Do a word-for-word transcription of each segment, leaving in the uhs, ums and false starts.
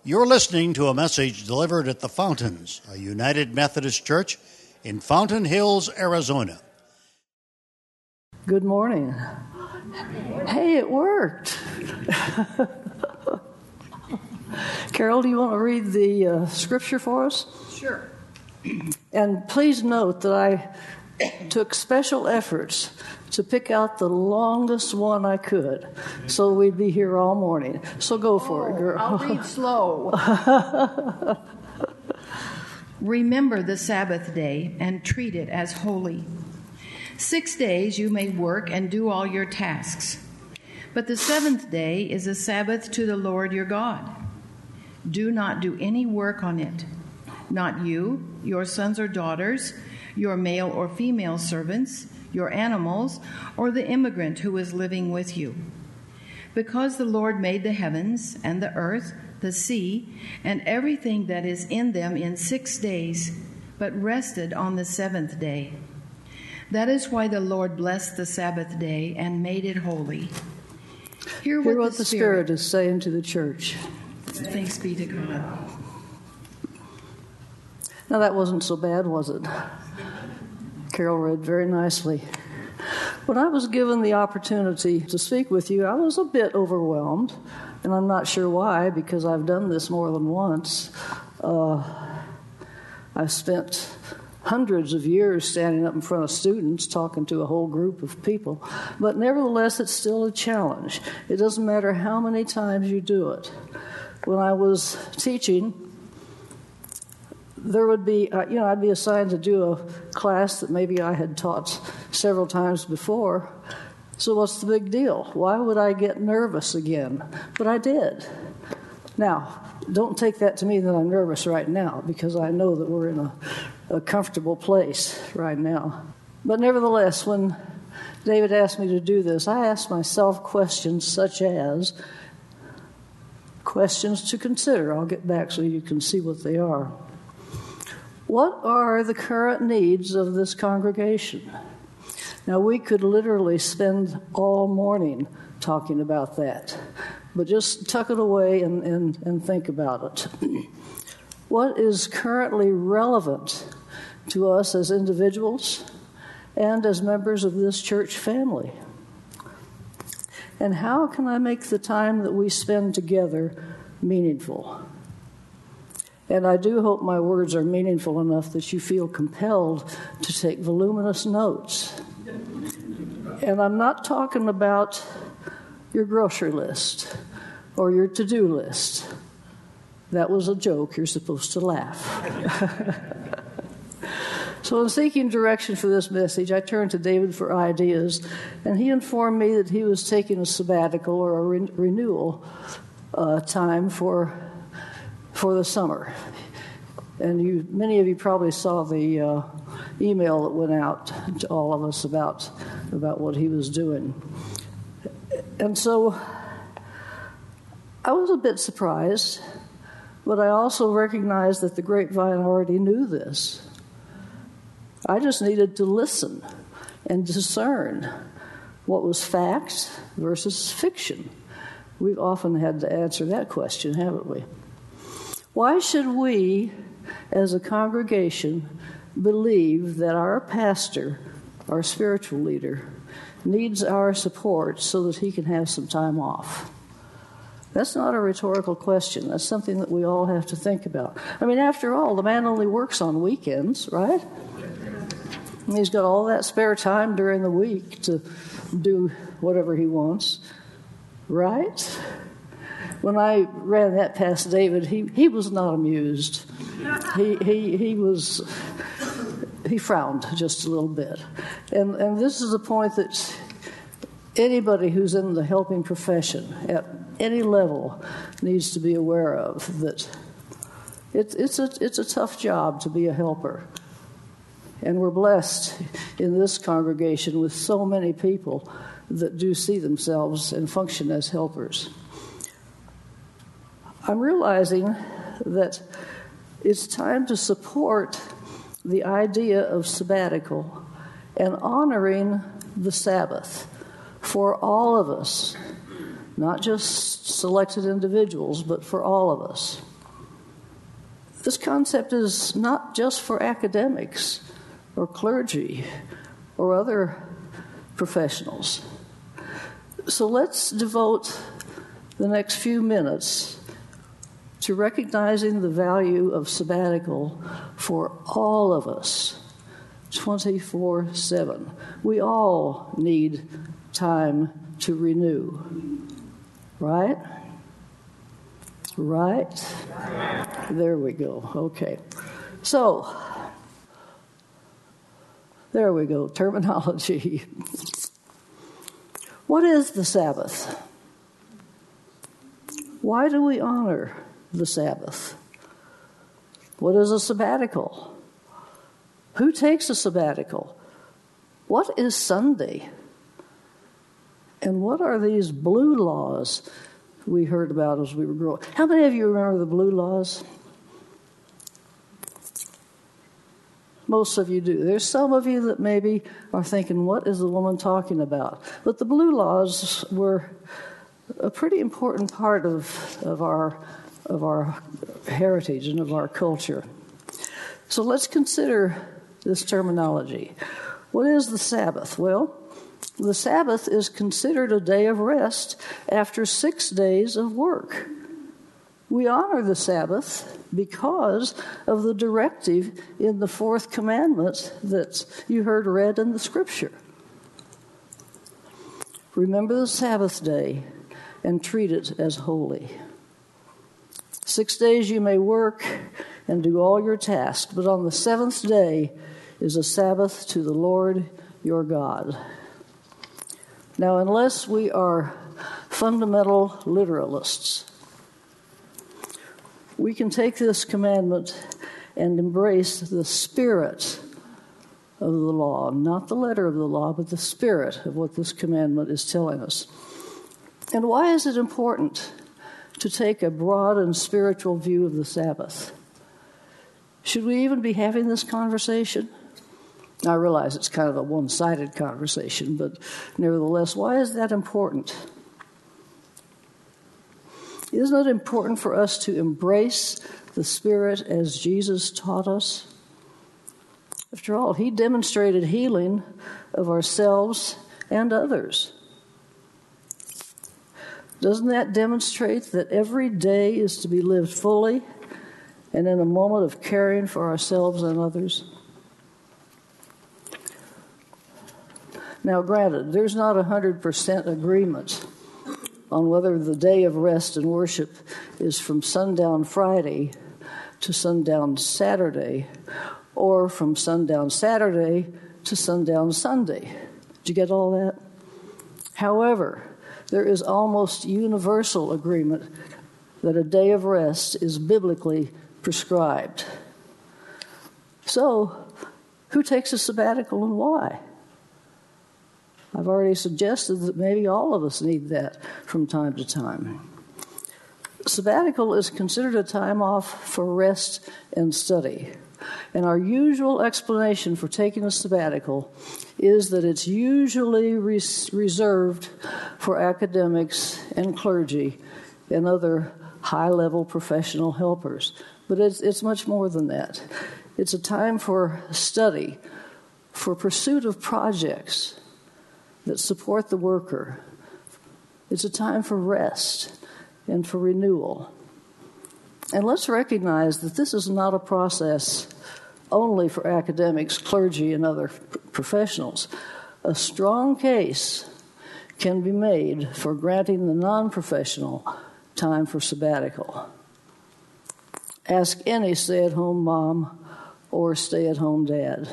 You're listening to a message delivered at the Fountains, a United Methodist Church in Fountain Hills, Arizona. Good morning. Hey, it worked. Carol, do you want to read the uh, scripture for us? Sure. And please note that I took special efforts to pick out the longest one I could, so we'd be here all morning. So go for oh, it, girl. I'll read slow. Remember the Sabbath day and treat it as holy. Six days you may work and do all your tasks, but the seventh day is a Sabbath to the Lord your God. Do not do any work on it, not you, your sons or daughters, your male or female servants, your animals, or the immigrant who is living with you. Because the Lord made the heavens and the earth, the sea, and everything that is in them in six days, but rested on the seventh day. That is why the Lord blessed the Sabbath day and made it holy. Hear what, Hear what the, the Spirit, Spirit is saying to the church. Thanks be to God. Now that wasn't so bad, was it? Carol read very nicely. When I was given the opportunity to speak with you, I was a bit overwhelmed, and I'm not sure why, because I've done this more than once. Uh, I've spent hundreds of years standing up in front of students talking to a whole group of people, but nevertheless, it's still a challenge. It doesn't matter how many times you do it. When I was teaching, there would be, uh, you know, I'd be assigned to do a class that maybe I had taught several times before. So what's the big deal? Why would I get nervous again? But I did. Now, don't take that to mean that I'm nervous right now, because I know that we're in a, a comfortable place right now. But nevertheless, when David asked me to do this, I asked myself questions such as, questions to consider. I'll get back so you can see what they are. What are the current needs of this congregation? Now, we could literally spend all morning talking about that, but just tuck it away and, and, and think about it. What is currently relevant to us as individuals and as members of this church family? And how can I make the time that we spend together meaningful? And I do hope my words are meaningful enough that you feel compelled to take voluminous notes. And I'm not talking about your grocery list or your to-do list. That was a joke. You're supposed to laugh. So in seeking direction for this message, I turned to David for ideas, and he informed me that he was taking a sabbatical or a re- renewal uh, time for for the summer. And you, many of you probably saw the uh, email that went out to all of us about, about what he was doing. And so I was a bit surprised, but I also recognized that the grapevine already knew this. I just needed to listen and discern what was fact versus fiction. We've often had to answer that question, haven't we? Why should we, as a congregation, believe that our pastor, our spiritual leader, needs our support so that he can have some time off? That's not a rhetorical question. That's something that we all have to think about. I mean, after all, the man only works on weekends, right? And he's got all that spare time during the week to do whatever he wants, right? When I ran that past David, he, he was not amused. He he he was he frowned just a little bit. And and this is a point that anybody who's in the helping profession at any level needs to be aware of, that it's it's a it's a tough job to be a helper. And we're blessed in this congregation with so many people that do see themselves and function as helpers. I'm realizing that it's time to support the idea of sabbatical and honoring the Sabbath for all of us, not just selected individuals, but for all of us. This concept is not just for academics or clergy or other professionals. So let's devote the next few minutes to recognizing the value of sabbatical for all of us, twenty-four seven. We all need time to renew. Right? Right? There we go. Okay. So, there we go. Terminology. What is the Sabbath? Why do we honor the Sabbath? What is a sabbatical? Who takes a sabbatical? What is Sunday? And what are these blue laws we heard about as we were growing? How many of you remember the blue laws? Most of you do. There's some of you that maybe are thinking, what is the woman talking about? But the blue laws were a pretty important part of, of our of our heritage and of our culture. So let's consider this terminology. What is the Sabbath? Well, the Sabbath is considered a day of rest after six days of work. We honor the Sabbath because of the directive in the fourth commandment that you heard read in the Scripture. Remember the Sabbath day and treat it as holy. Six days you may work and do all your tasks, but on the seventh day is a Sabbath to the Lord your God. Now, unless we are fundamental literalists, we can take this commandment and embrace the spirit of the law, not the letter of the law, but the spirit of what this commandment is telling us. And why is it important to take a broad and spiritual view of the Sabbath? Should we even be having this conversation? I realize it's kind of a one-sided conversation, but nevertheless, why is that important? Isn't it important for us to embrace the Spirit as Jesus taught us? After all, He demonstrated healing of ourselves and others. Doesn't that demonstrate that every day is to be lived fully and in a moment of caring for ourselves and others? Now, granted, there's not one hundred percent agreement on whether the day of rest and worship is from sundown Friday to sundown Saturday or from sundown Saturday to sundown Sunday. Did you get all that? However, there is almost universal agreement that a day of rest is biblically prescribed. So, who takes a sabbatical and why? I've already suggested that maybe all of us need that from time to time. Sabbatical is considered a time off for rest and study. And our usual explanation for taking a sabbatical is that it's usually res- reserved for academics and clergy and other high-level professional helpers. But it's, it's much more than that. It's a time for study, for pursuit of projects that support the worker. It's a time for rest and for renewal. And let's recognize that this is not a process only for academics, clergy, and other p- professionals. A strong case can be made for granting the non-professional time for sabbatical. Ask any stay-at-home mom or stay-at-home dad.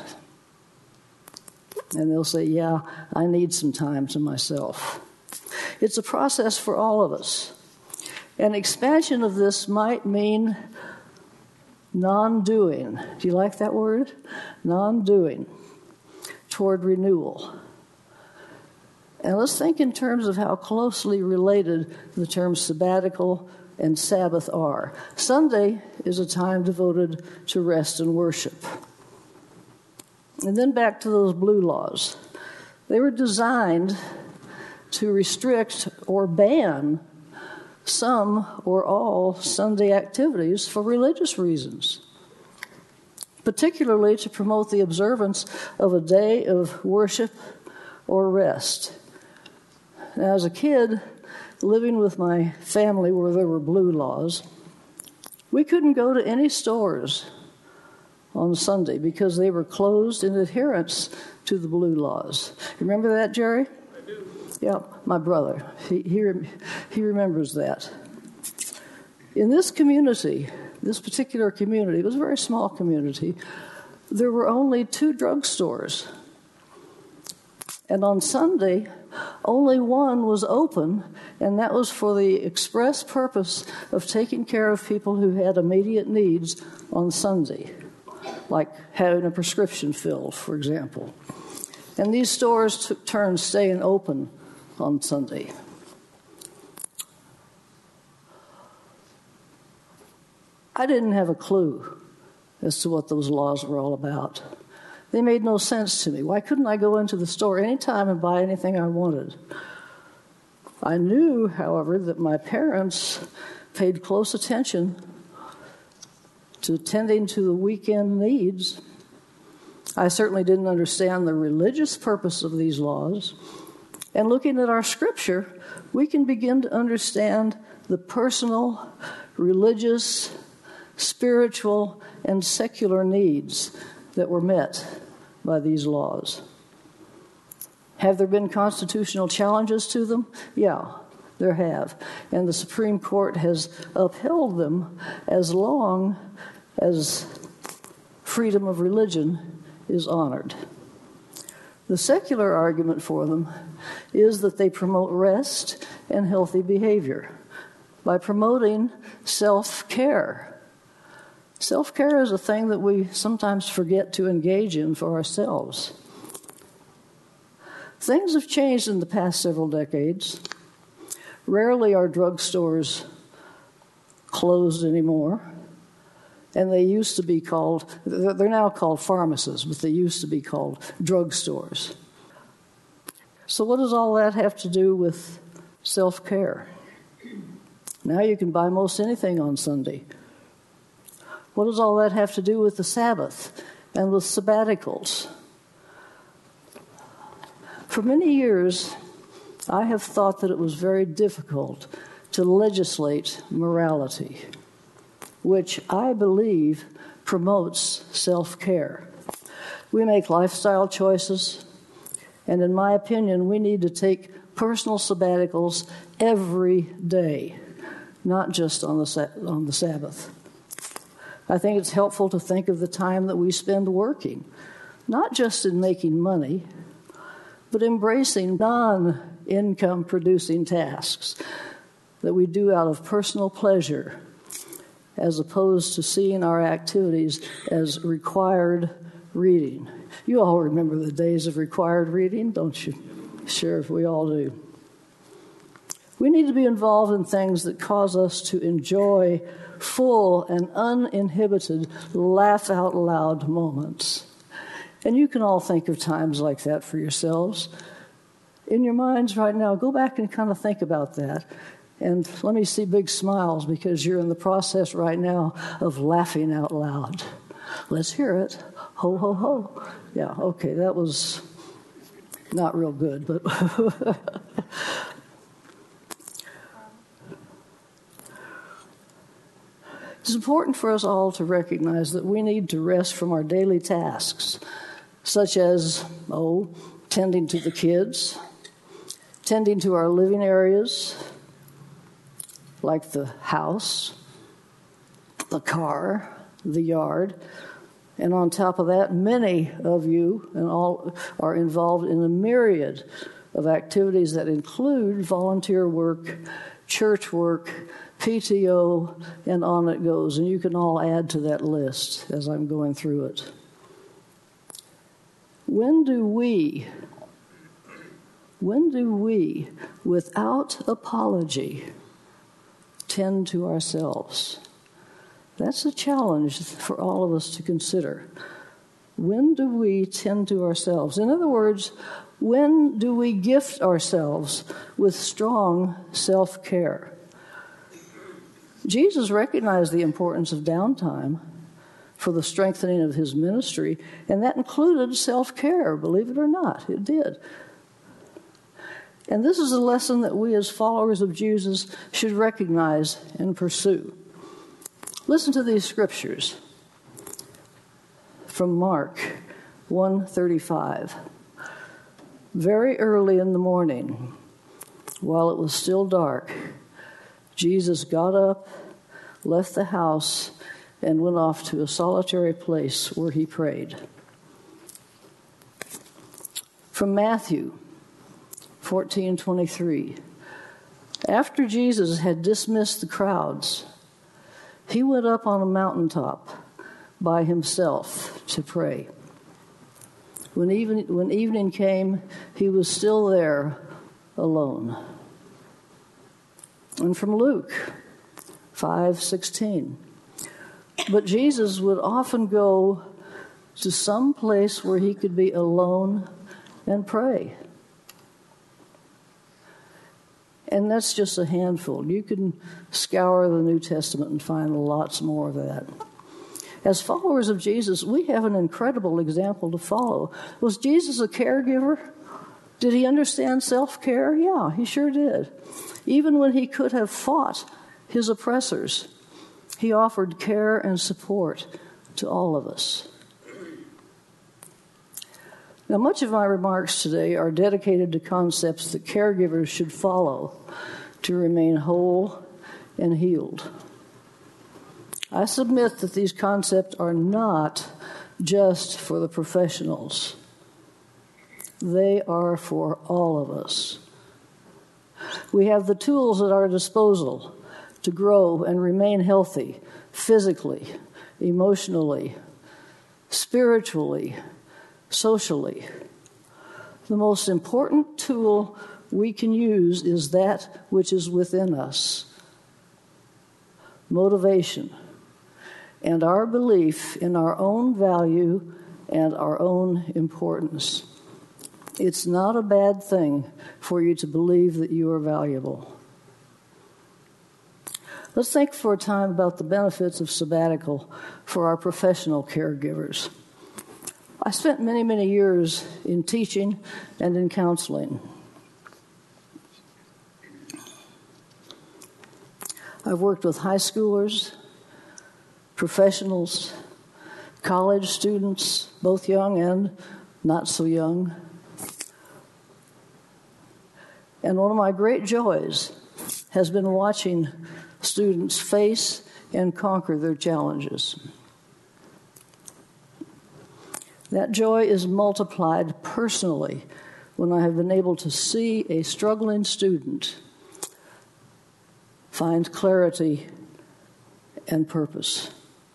And they'll say, yeah, I need some time to myself. It's a process for all of us. An expansion of this might mean non-doing. Do you like that word? Non-doing toward renewal. And let's think in terms of how closely related the terms sabbatical and Sabbath are. Sunday is a time devoted to rest and worship. And then back to those blue laws. They were designed to restrict or ban some or all Sunday activities for religious reasons, particularly to promote the observance of a day of worship or rest. Now, as a kid, living with my family where there were blue laws, we couldn't go to any stores on Sunday because they were closed in adherence to the blue laws. Remember that, Jerry? I do. Yeah, my brother. He, he, he remembers that. In this community, this particular community, it was a very small community, there were only two drugstores. And on Sunday, only one was open, and that was for the express purpose of taking care of people who had immediate needs on Sunday, like having a prescription filled, for example. And these stores took turns staying open on Sunday. I didn't have a clue as to what those laws were all about. They made no sense to me. Why couldn't I go into the store anytime and buy anything I wanted? I knew, however, that my parents paid close attention to tending to the weekend needs. I certainly didn't understand the religious purpose of these laws. And looking at our scripture, we can begin to understand the personal, religious, spiritual, and secular needs that were met by these laws. Have there been constitutional challenges to them? Yeah, there have. And the Supreme Court has upheld them as long as freedom of religion is honored. The secular argument for them is that they promote rest and healthy behavior by promoting self-care. Self-care is a thing that we sometimes forget to engage in for ourselves. Things have changed in the past several decades. Rarely are drugstores closed anymore, and they used to be called, they're now called pharmacies, but they used to be called drugstores. So what does all that have to do with self-care? Now you can buy most anything on Sunday. What does all that have to do with the Sabbath and with sabbaticals? For many years, I have thought that it was very difficult to legislate morality, which I believe promotes self-care. We make lifestyle choices, and in my opinion, we need to take personal sabbaticals every day, not just on the on the Sabbath. I think it's helpful to think of the time that we spend working, not just in making money, but embracing non-income producing tasks that we do out of personal pleasure, as opposed to seeing our activities as required reading. You all remember the days of required reading, don't you? Sure, we all do. We need to be involved in things that cause us to enjoy full and uninhibited laugh-out-loud moments. And you can all think of times like that for yourselves. In your minds right now, go back and kind of think about that. And let me see big smiles because you're in the process right now of laughing out loud. Let's hear it. Ho, ho, ho. Yeah, okay, that was not real good, but... It's important for us all to recognize that we need to rest from our daily tasks, such as, oh, tending to the kids, tending to our living areas, like the house, the car, the yard. And on top of that, many of you and all are involved in a myriad of activities that include volunteer work, church work, P T O, and on it goes. And you can all add to that list as I'm going through it. When do we, when do we, without apology, tend to ourselves? That's a challenge for all of us to consider. When do we tend to ourselves? In other words, when do we gift ourselves with strong self-care? Jesus recognized the importance of downtime for the strengthening of his ministry, and that included self-care, believe it or not, it did. And this is a lesson that we as followers of Jesus should recognize and pursue. Listen to these scriptures from Mark one thirty-five. Very early in the morning, while it was still dark, Jesus got up, left the house, and went off to a solitary place where he prayed. From Matthew fourteen twenty-three. After Jesus had dismissed the crowds, he went up on a mountaintop by himself to pray. When even, when evening came, he was still there alone. And from Luke five sixteen. But Jesus would often go to some place where he could be alone and pray. And that's just a handful. You can scour the New Testament and find lots more of that. As followers of Jesus, we have an incredible example to follow. Was Jesus a caregiver? Did he understand self-care? Yeah, he sure did. Even when he could have fought his oppressors, he offered care and support to all of us. Now, much of my remarks today are dedicated to concepts that caregivers should follow to remain whole and healed. I submit that these concepts are not just for the professionals. They are for all of us. We have the tools at our disposal to grow and remain healthy physically, emotionally, spiritually, socially. The most important tool we can use is that which is within us: motivation and our belief in our own value and our own importance. It's not a bad thing for you to believe that you are valuable. Let's think for a time about the benefits of sabbatical for our professional caregivers. I spent many, many years in teaching and in counseling. I've worked with high schoolers, professionals, college students, both young and not so young. And one of my great joys has been watching students face and conquer their challenges. That joy is multiplied personally when I have been able to see a struggling student find clarity and purpose.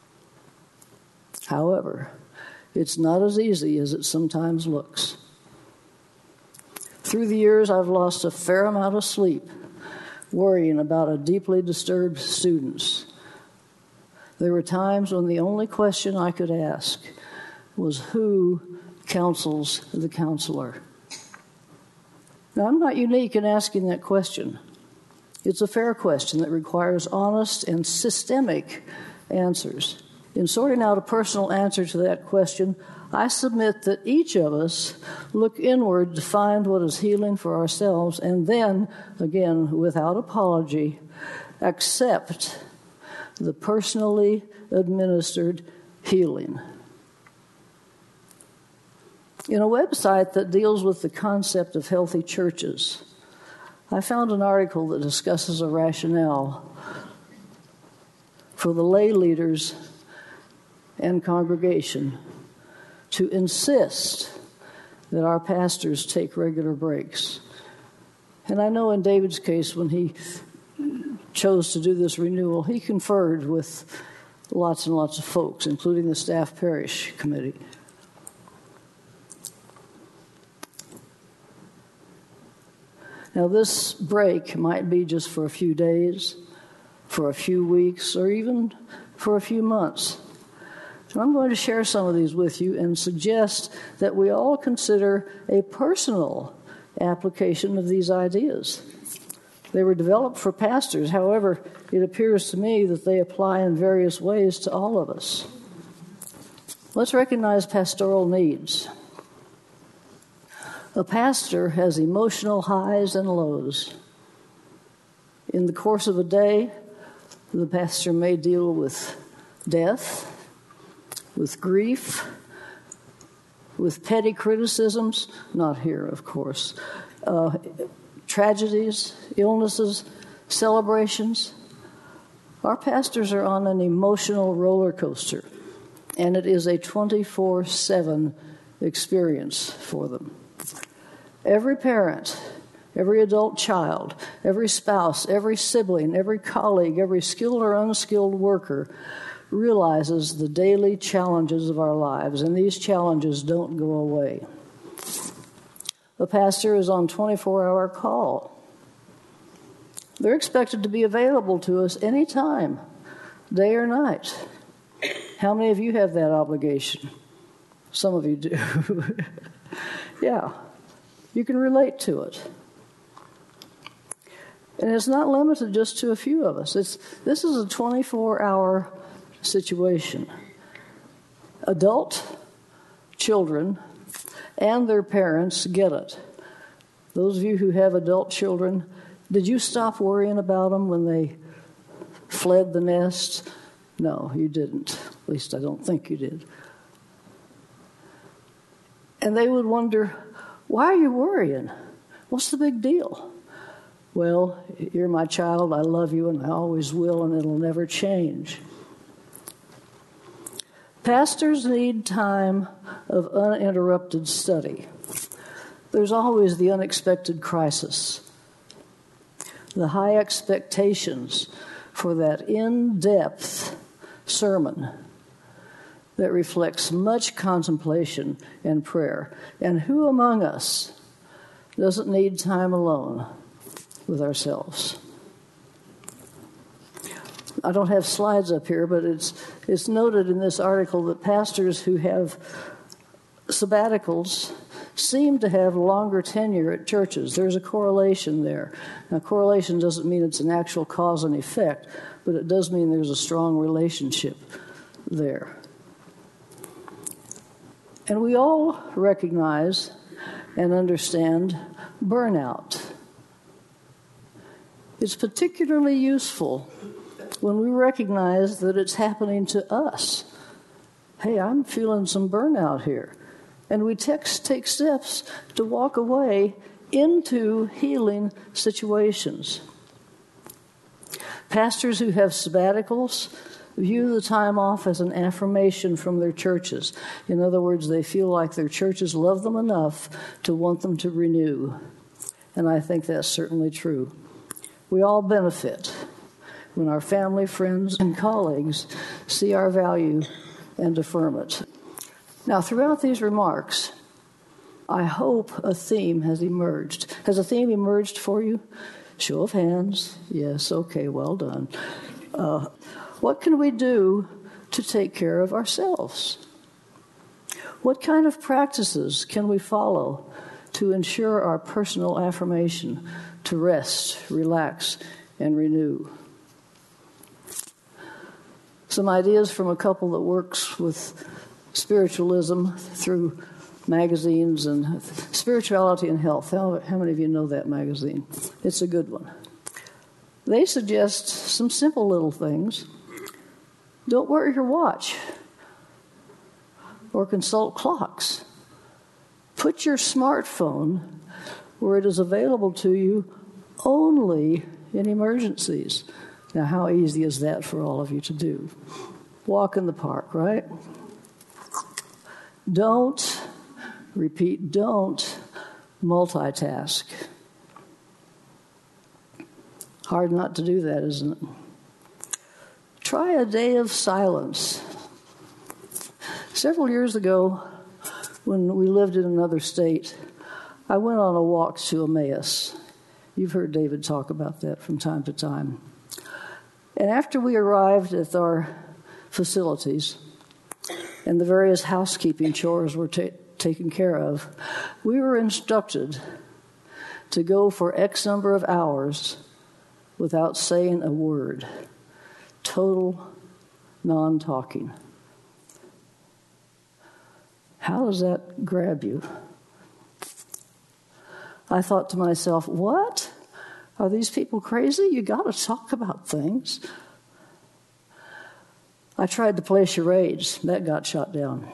However, it's not as easy as it sometimes looks. Through the years, I've lost a fair amount of sleep worrying about a deeply disturbed students. There were times when the only question I could ask was, who counsels the counselor? Now, I'm not unique in asking that question. It's a fair question that requires honest and systemic answers. In sorting out a personal answer to that question, I submit that each of us look inward to find what is healing for ourselves, and then, again, without apology, accept the personally administered healing. In a website that deals with the concept of healthy churches, I found an article that discusses a rationale for the lay leaders and congregation to insist that our pastors take regular breaks. And I know in David's case, when he chose to do this renewal, he conferred with lots and lots of folks, including the staff parish committee. Now, this break might be just for a few days, for a few weeks, or even for a few months. And I'm going to share some of these with you and suggest that we all consider a personal application of these ideas. They were developed for pastors. However, it appears to me that they apply in various ways to all of us. Let's recognize pastoral needs. A pastor has emotional highs and lows. In the course of a day, the pastor may deal with death, with grief, with petty criticisms, not here, of course, uh, tragedies, illnesses, celebrations. Our pastors are on an emotional roller coaster, and it is a twenty-four seven experience for them. Every parent, every adult child, every spouse, every sibling, every colleague, every skilled or unskilled worker realizes the daily challenges of our lives, and these challenges don't go away. The pastor is on twenty-four hour call. They're expected to be available to us anytime, day or night. How many of you have that obligation? Some of you do. Yeah, you can relate to it. And it's not limited just to a few of us. It's, this is a twenty-four hour situation. Adult children and their parents get it. Those of you who have adult children, did you stop worrying about them when they fled the nest? No, you didn't. At least I don't think you did. And they would wonder, why are you worrying? What's the big deal? Well, you're my child, I love you, and I always will, and it'll never change. Pastors need time of uninterrupted study. There's always the unexpected crisis, the high expectations for that in-depth sermon that reflects much contemplation and prayer. And who among us doesn't need time alone with ourselves? I don't have slides up here, but it's it's noted in this article that pastors who have sabbaticals seem to have longer tenure at churches. There's a correlation there. Now, correlation doesn't mean it's an actual cause and effect, but it does mean there's a strong relationship there. And we all recognize and understand burnout. It's particularly useful when we recognize that it's happening to us. Hey, I'm feeling some burnout here. And we text, take steps to walk away into healing situations. Pastors who have sabbaticals view the time off as an affirmation from their churches. In other words, they feel like their churches love them enough to want them to renew. And I think that's certainly true. We all benefit when our family, friends, and colleagues see our value and affirm it. Now, throughout these remarks, I hope a theme has emerged. Has a theme emerged for you? Show of hands. Yes, okay, well done. Uh, what can we do to take care of ourselves? What kind of practices can we follow to ensure our personal affirmation, to rest, relax, and renew? Some ideas from a couple that works with spiritualism through magazines and Spirituality and Health. How, how many of you know that magazine? It's a good one. They suggest some simple little things. Don't wear your watch or consult clocks. Put your smartphone where it is available to you only in emergencies. Now, how easy is that for all of you to do? Walk in the park, right? Don't, repeat, don't multitask. Hard not to do that, isn't it? Try a day of silence. Several years ago, when we lived in another state, I went on a walk to Emmaus. You've heard David talk about that from time to time. And after we arrived at our facilities and the various housekeeping chores were ta- taken care of, we were instructed to go for X number of hours without saying a word. Total non-talking. How does that grab you? I thought to myself, what? Are these people crazy? You got to talk about things. I tried to play charades. That got shot down.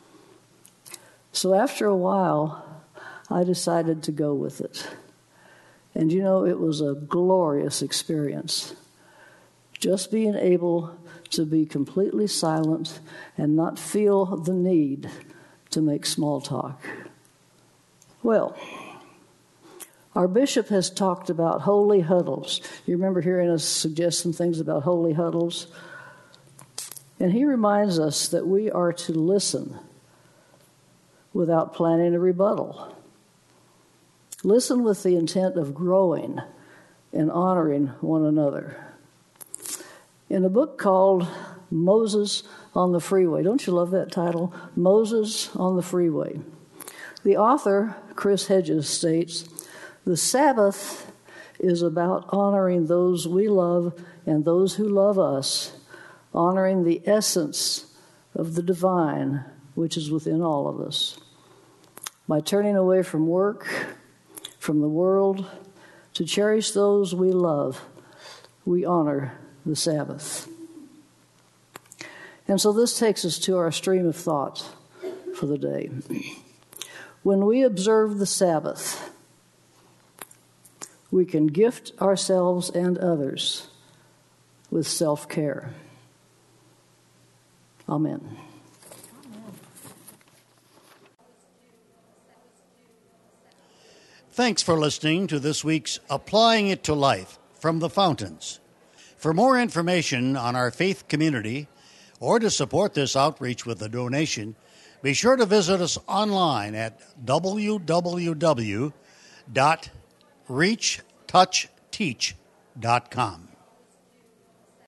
So after a while, I decided to go with it. And you know, it was a glorious experience. Just being able to be completely silent and not feel the need to make small talk. Well, our bishop has talked about holy huddles. You remember hearing us suggest some things about holy huddles? And he reminds us that we are to listen without planning a rebuttal. Listen with the intent of growing and honoring one another. In a book called Moses on the Freeway, don't you love that title? Moses on the Freeway. The author, Chris Hedges, states, the Sabbath is about honoring those we love and those who love us, honoring the essence of the divine which is within all of us. By turning away from work, from the world, to cherish those we love, we honor the Sabbath. And so this takes us to our stream of thought for the day. When we observe the Sabbath, we can gift ourselves and others with self-care. Amen. Thanks for listening to this week's Applying It to Life from the Fountains. For more information on our faith community or to support this outreach with a donation, be sure to visit us online at w w w dot reach touch teach dot com.